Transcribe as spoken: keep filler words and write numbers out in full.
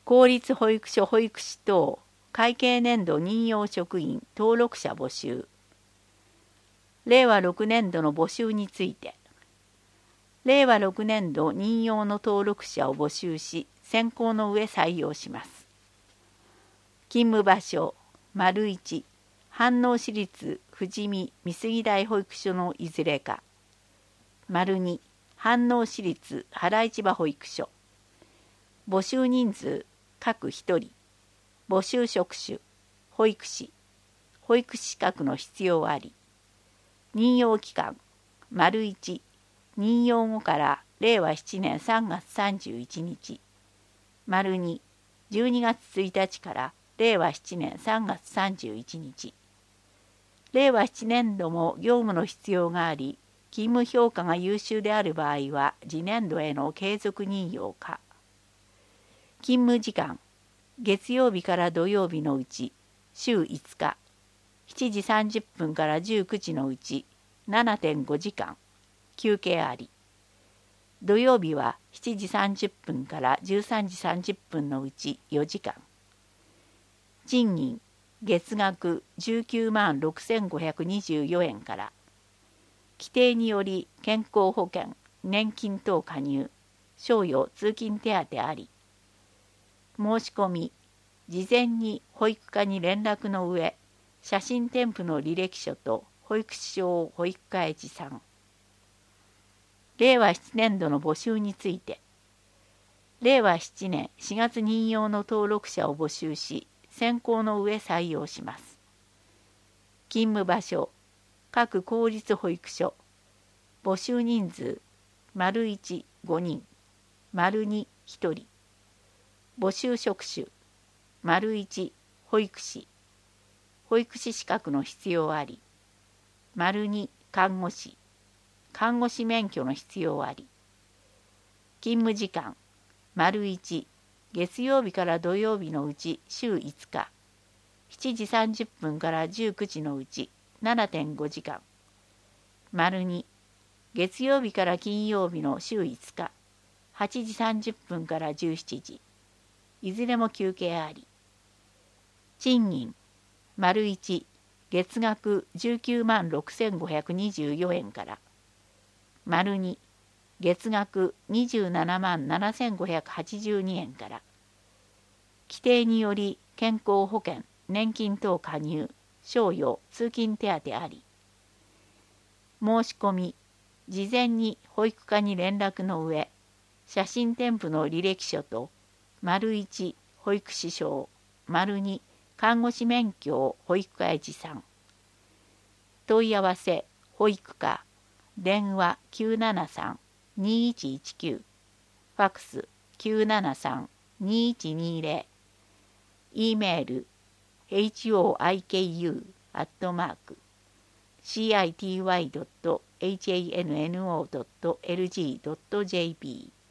公立保育所保育士等会計年度任用職員登録者募集。れいわろくねんどの募集について、れいわろくねんど任用の登録者を募集し、選考の上採用します。勤務場所、丸いち、飯能市立富士見美杉台保育所のいずれか。丸に、飯能市立原市場保育所。募集人数、各ひとり。募集職種、保育士。保育士資格の必要あり。任用期間、丸いち、任用後かられいわななねんさんがつさんじゅういちにち。丸に、じゅうにがつついたちかられいわななねんさんがつさんじゅういちにち。れいわななねんども業務の必要があり、勤務評価が優秀である場合は次年度への継続任用か。勤務時間、月曜日から土曜日のうち週いつか、しちじさんじゅっぷんからじゅうくじのうち ななてんごじかん、休憩あり。土曜日はしちじさんじゅっぷんからじゅうさんじさんじゅっぷんのうちよじかん。賃金、月額じゅうきゅうまんろくせんごひゃくにじゅうよえんから。規定により健康保険、年金等加入、賞与通勤手当あり。申し込み、事前に保育課に連絡の上、写真添付の履歴書と保育士証を保育課へ持参。れいわななねんどの募集について、れいわななねんしがつ任用の登録者を募集し、選考の上採用します。勤務場所、各公立保育所。募集人数、丸いち、ごにん、丸に、ひとり。募集職種、丸いち、保育士。保育士資格の必要あり。丸に、看護師。看護師免許の必要あり。勤務時間、丸いち、月曜日から土曜日のうち週いつか、しちじさんじゅっぷんからじゅうくじのうち ななてんごじかん。丸に、月曜日から金曜日の週いつか、はちじさんじゅっぷんからじゅうしちじ。いずれも休憩あり。賃金、丸いち、月額じゅうきゅうまんろくせんごひゃくにじゅうよえんから。丸に、月額にじゅうななまんななせんごひゃくはちじゅうにえんから。規定により健康保険、年金等加入、賞与、通勤手当あり。申し込み、事前に保育課に連絡の上、写真添付の履歴書と、丸いち、保育士証、丸に、看護師免許を保育課へ持参。問い合わせ、保育課、電話きゅうななさん、にいちいちきゅう、ファックスきゅうななさん、にいちにぜろ、E メール、ホイク アットマーク、シーアイティーワイ ドット エイチエーエヌエヌオー ドット エルジー ドット ジェーピー